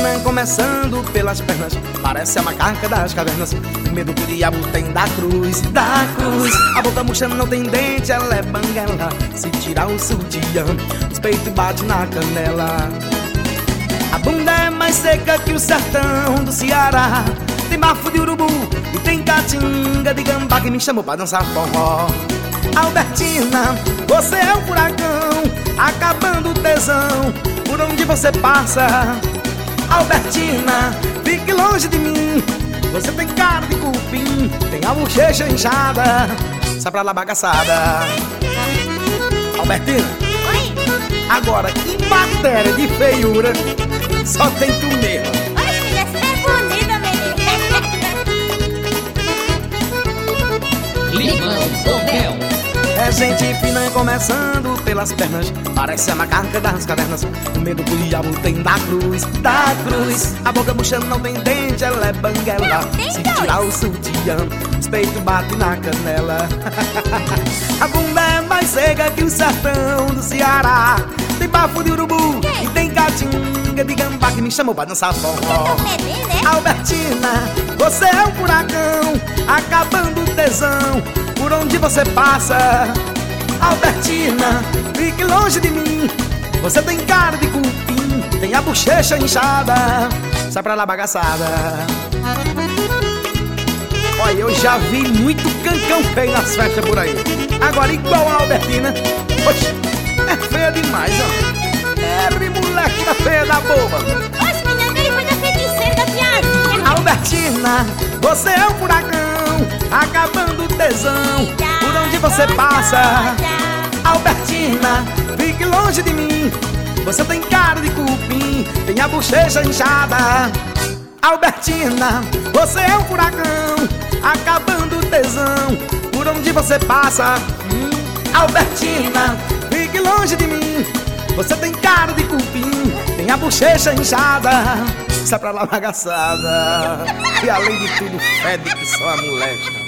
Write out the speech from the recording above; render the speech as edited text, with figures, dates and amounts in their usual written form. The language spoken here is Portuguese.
fina começando pelas pernas, parece a macaca das cavernas. O medo que o diabo tem da cruz, da cruz. A boca murcha não tem dente, ela é banguela. Se tirar o sutiã, os peitos batem na canela. A bunda é mais seca que o sertão do Ceará. Tem bafo de urubu e tem caatinga de gambá que me chamou pra dançar forró. Albertina, você é um furacão, acabando o tesão por onde você passa. Albertina, fique longe de mim, você tem cara de cupim, tem a bochecha inchada, sai pra lá bagaçada. Albertina, Oi? agora que matéria de feiura, só tem tu mesmo. Oi, filha, você é bonita, menina. Limão com mel. É gente fina começando pelas pernas, parece a macaca das cavernas. O medo que o diabo tem da cruz, da cruz. A boca murchando não tem dente, ela é banguela. Não, tem Se dois. tirar o sutiã, os peitos batem na canela. A bunda é mais seca que o sertão do Ceará. Tem bafo de urubu e tem caatinga de gambá que me chamou pra dançar forró. Bebê, né? Albertina, você é um furacão, acabando o tesão por onde você passa. Albertina, fique longe de mim, você tem cara de cupim, tem a bochecha inchada, sai pra lá bagaçada. Olha, eu já vi muito cancão feio nas festas por aí. Agora igual a Albertina, oxe, é feia demais, ó. É moleque feia da boba. Oxe, menina, ele foi da feiticeira da piazinha. Albertina, você é um furacão, acabando o tesão por onde você passa. Albertina, fique longe de mim, você tem cara de cupim, tem a bochecha inchada. Albertina, você é um furacão, acabando o tesão por onde você passa. Albertina, fique longe de mim, você tem cara de cupim, tem a bochecha inchada, sai pra lá bagaçada. E além de tudo, fede que só a moleque.